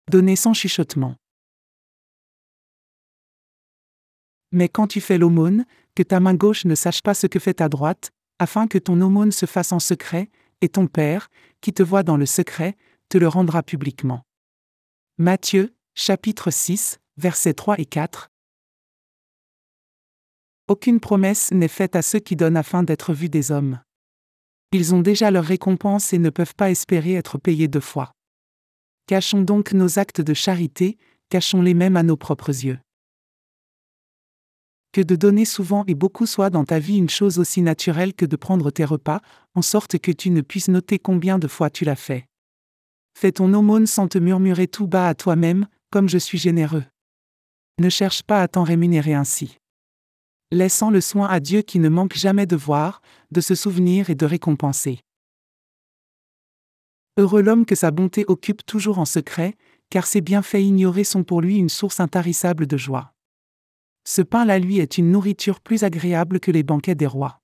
Donner sans chuchotement. Mais quand tu fais l'aumône, que ta main gauche ne sache pas ce que fait ta droite, afin que ton aumône se fasse en secret, et ton Père, qui te voit dans le secret, te le rendra publiquement. Matthieu, chapitre 6, versets 3 et 4. Aucune promesse n'est faite à ceux qui donnent afin d'être vus des hommes. Ils ont déjà leur récompense et ne peuvent pas espérer être payés 2 fois. Cachons donc nos actes de charité, cachons-les même à nos propres yeux. Que de donner souvent et beaucoup soit dans ta vie une chose aussi naturelle que de prendre tes repas, en sorte que tu ne puisses noter combien de fois tu l'as fait. Fais ton aumône sans te murmurer tout bas à toi-même, comme je suis généreux. Ne cherche pas à t'en rémunérer ainsi. Laissant le soin à Dieu qui ne manque jamais de voir, de se souvenir et de récompenser. Heureux l'homme que sa bonté occupe toujours en secret, car ses bienfaits ignorés sont pour lui une source intarissable de joie. Ce pain-là lui est une nourriture plus agréable que les banquets des rois.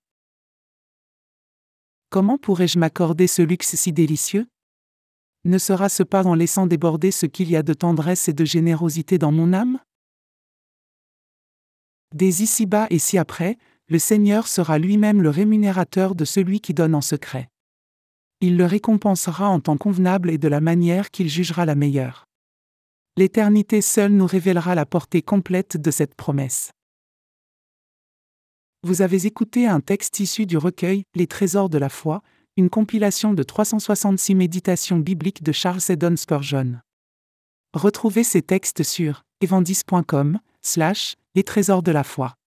Comment pourrais-je m'accorder ce luxe si délicieux? Ne sera-ce pas en laissant déborder ce qu'il y a de tendresse et de générosité dans mon âme? Dès ici-bas et ci-après, le Seigneur sera lui-même le rémunérateur de celui qui donne en secret. Il le récompensera en temps convenable et de la manière qu'il jugera la meilleure. L'éternité seule nous révélera la portée complète de cette promesse. Vous avez écouté un texte issu du recueil « Les trésors de la foi », une compilation de 366 méditations bibliques de Charles Haddon Spurgeon. Retrouvez ces textes sur evangis.com/les trésors de la foi.